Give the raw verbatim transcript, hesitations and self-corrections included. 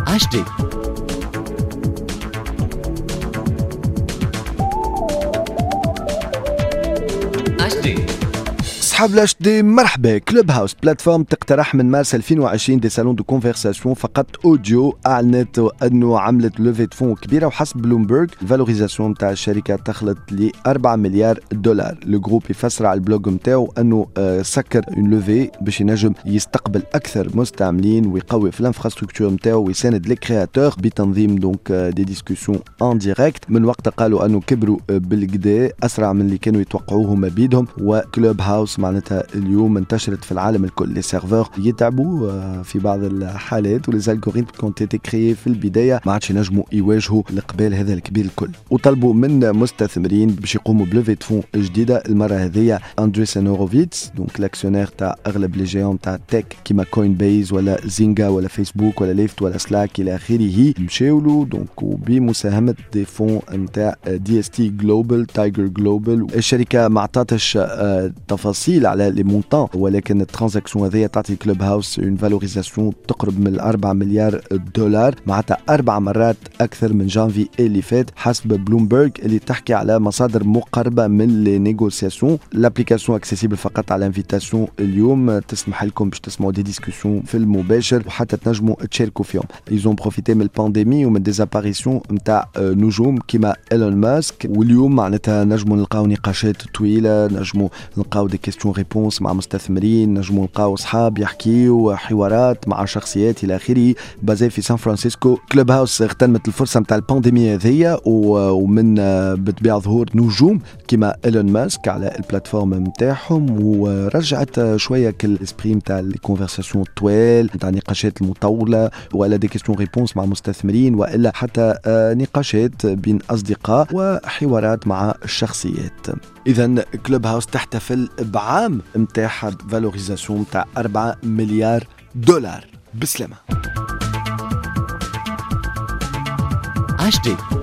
H D H D أصحاب لاش دي مرحبا. كلوب هاوس بلاتفورم تقترح من مارس ألفين وعشرين دي سالون دو كونفرساسيون فقط اوديو. اعلنت انه عملت لوفي فون كبيره، وحسب بلومبرغ الفالوريزاسيون تاع الشركه تخلط ل أربعة مليار دولار. الجروب يفسر على البلوج نتاعو انه آه سكر اون لوفي باش ينجم يستقبل اكثر مستعملين ويقوي في الانفراستركتور نتاعو ويساند لي كرياتور بتنظيم دونك آه دي ديسكوسيون ان ديريكت. من وقت قالوا انه كبروا آه بالكدا اسرع من اللي كانوا يتوقعوه ما بيدهم. وكلوب هاوس معناتها اليوم انتشرت في العالم الكل. لي سيرفور يتعبوا في بعض الحالات ولي الجوريثم كونت تي كريي في البدايه ما عادش ينجموا يواجهوا الاقبال هذا الكبير الكل، وطلبوا من مستثمرين باش يقوموا بلوفي فون جديده. المره هذه اندريسن هوروفيتس دونك لاكسيونير تاع اغلب لي جيون تاع تك كيما كوين بيز ولا زينجا ولا فيسبوك ولا ليفت ولا سلاك الى اخره مشاو له دونك وبمساهمه دي فون نتاع دي اس تي جلوبال تايجر جلوبال. الشركه ما عطاتش تفاصيل على لي مونطون، ولكن الترانزاكسيون هذه تعطي كلوب هاوس اون فالوريزاسيون تقرب من أربعة مليار دولار، معناتها اربع مرات اكثر من جانفي اللي فات حسب بلومبرغ اللي تحكي على مصادر مقربه من لي نيغوسياسيون. لابليكاسيون اكسيسيبل فقط على انفيتاسيون اليوم، تسمح لكم باش تسمعوا دي ديسكوسيون في المباشر وحتى تنجموا تشاركوا فيهم. ايزون بروفيتي من البانديمي ومن ديزاباريسيون نتاع نجوم كيما ايلون ماسك، واليوم معناتها نجموا نلقاو نقاشات طويله، نجموا نلقاو دي كيستيون ريبونس مع مستثمرين، نجموا نلقاو اصحاب يحكيوا حوارات مع شخصيات الى اخره بازي في سان فرانسيسكو. كلوب هاوس اغتنمت الفرصه نتاع البانديميه هذيا ومن بطبيعه ظهور نجوم كيما ايلون ماسك على البلاتفورم نتاعهم، ورجعت شويه كل اسبري نتاع لي كونفرساسيون طوال نتاع نقاشات المطوله ولا دي كيستيون ريبونس مع مستثمرين والا حتى نقاشات بين اصدقاء وحوارات مع الشخصيات. اذا كلوب هاوس تحتفل بعام متاعها فالوريزاسيون تاع أربعة مليار دولار. بسلامه. H D